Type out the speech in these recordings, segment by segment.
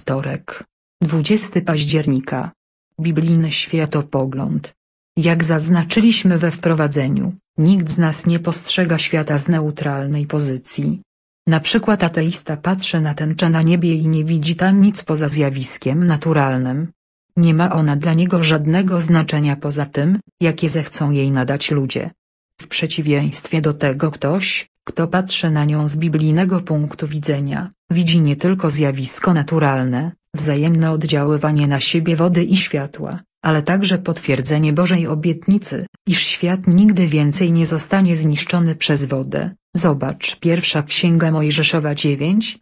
Wtorek, 20 października. Biblijny światopogląd. Jak zaznaczyliśmy we wprowadzeniu, nikt z nas nie postrzega świata z neutralnej pozycji. Na przykład ateista patrzy na tęczę na niebie i nie widzi tam nic poza zjawiskiem naturalnym. Nie ma ona dla niego żadnego znaczenia poza tym, jakie zechcą jej nadać ludzie. W przeciwieństwie do tego ktoś, kto patrzy na nią z biblijnego punktu widzenia, widzi nie tylko zjawisko naturalne, wzajemne oddziaływanie na siebie wody i światła, ale także potwierdzenie Bożej obietnicy, iż świat nigdy więcej nie zostanie zniszczony przez wodę. Zobacz Pierwsza Księga Mojżeszowa 9,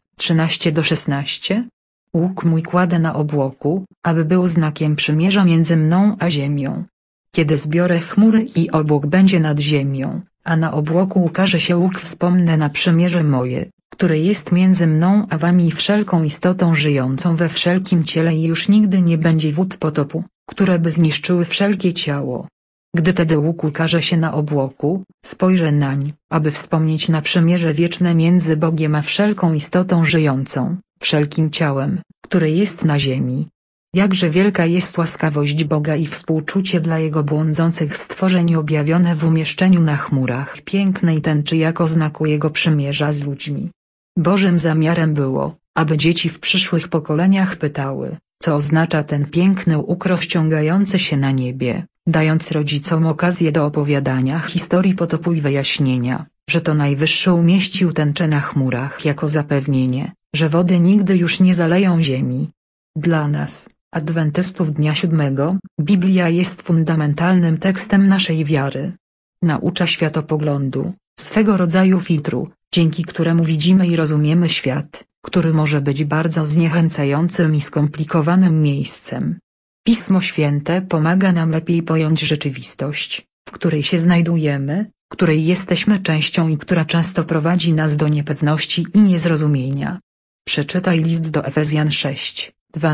13-16. Łuk mój kładę na obłoku, aby był znakiem przymierza między mną a ziemią. Kiedy zbiorę chmury i obłok będzie nad ziemią, a na obłoku ukaże się łuk, wspomnę na przymierze moje, które jest między mną a wami i wszelką istotą żyjącą we wszelkim ciele, i już nigdy nie będzie wód potopu, które by zniszczyły wszelkie ciało. Gdy tedy łuk ukaże się na obłoku, spojrzę nań, aby wspomnieć na przymierze wieczne między Bogiem a wszelką istotą żyjącą, wszelkim ciałem, które jest na ziemi. Jakże wielka jest łaskawość Boga i współczucie dla Jego błądzących stworzeń objawione w umieszczeniu na chmurach pięknej tęczy jako znaku Jego przymierza z ludźmi. Bożym zamiarem było, aby dzieci w przyszłych pokoleniach pytały, co oznacza ten piękny łuk rozciągający się na niebie, dając rodzicom okazję do opowiadania historii potopu i wyjaśnienia, że to Najwyższy umieścił tęczę na chmurach jako zapewnienie, że wody nigdy już nie zaleją ziemi. Dla nas, adwentystów dnia siódmego, Biblia jest fundamentalnym tekstem naszej wiary. Naucza światopoglądu, swego rodzaju filtru, dzięki któremu widzimy i rozumiemy świat, który może być bardzo zniechęcającym i skomplikowanym miejscem. Pismo Święte pomaga nam lepiej pojąć rzeczywistość, w której się znajdujemy, której jesteśmy częścią i która często prowadzi nas do niepewności i niezrozumienia. Przeczytaj list do Efezjan 6,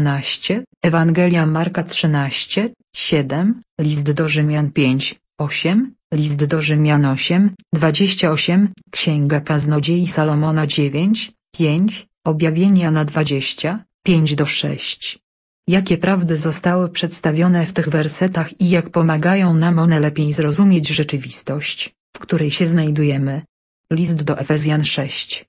12, Ewangelia Marka 13, 7, list do Rzymian 5, 8, list do Rzymian 8, 28, Księga Kaznodziei Salomona 9, 5, Objawienia na 20, 5-6. Jakie prawdy zostały przedstawione w tych wersetach i jak pomagają nam one lepiej zrozumieć rzeczywistość, w której się znajdujemy. List do Efezjan 6,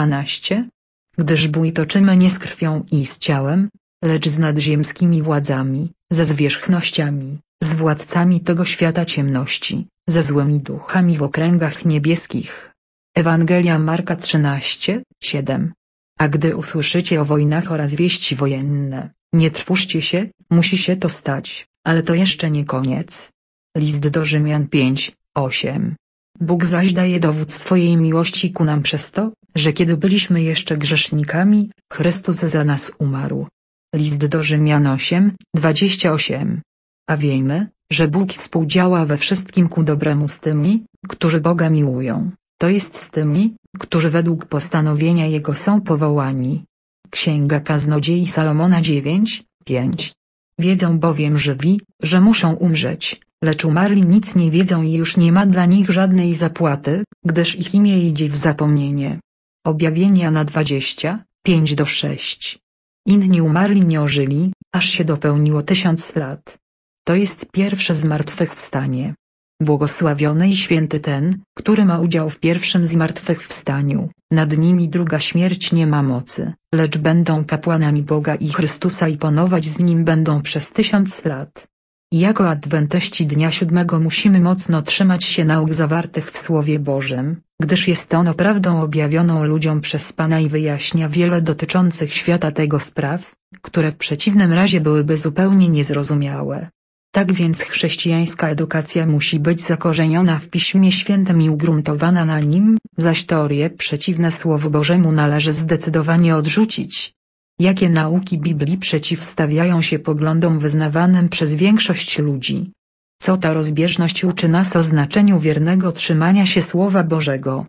12. Gdyż bój toczymy nie z krwią i z ciałem, lecz z nadziemskimi władzami, ze zwierzchnościami, z władcami tego świata ciemności, ze złymi duchami w okręgach niebieskich. Ewangelia Marka 13, 7. A gdy usłyszycie o wojnach oraz wieści wojenne, nie trwóżcie się, musi się to stać, ale to jeszcze nie koniec. List do Rzymian 5, 8. Bóg zaś daje dowód swojej miłości ku nam przez to, że kiedy byliśmy jeszcze grzesznikami, Chrystus za nas umarł. List do Rzymian 8, 28. A wiemy, że Bóg współdziała we wszystkim ku dobremu z tymi, którzy Boga miłują, to jest z tymi, którzy według postanowienia Jego są powołani. Księga Kaznodziei Salomona 9, 5. Wiedzą bowiem żywi, że muszą umrzeć, lecz umarli nic nie wiedzą i już nie ma dla nich żadnej zapłaty, gdyż ich imię idzie w zapomnienie. Objawienia na 20, 5-6. Inni umarli nie ożyli, aż się dopełniło 1000 lat. To jest pierwsze zmartwychwstanie. Błogosławiony i święty ten, który ma udział w pierwszym zmartwychwstaniu, nad nimi druga śmierć nie ma mocy, lecz będą kapłanami Boga i Chrystusa i panować z Nim będą przez 1000 lat. Jako adwentyści dnia siódmego musimy mocno trzymać się nauk zawartych w Słowie Bożym, gdyż jest ono prawdą objawioną ludziom przez Pana i wyjaśnia wiele dotyczących świata tego spraw, które w przeciwnym razie byłyby zupełnie niezrozumiałe. Tak więc chrześcijańska edukacja musi być zakorzeniona w Piśmie Świętym i ugruntowana na nim, zaś teorie przeciwne Słowu Bożemu należy zdecydowanie odrzucić. Jakie nauki Biblii przeciwstawiają się poglądom wyznawanym przez większość ludzi? Co ta rozbieżność uczy nas o znaczeniu wiernego trzymania się Słowa Bożego?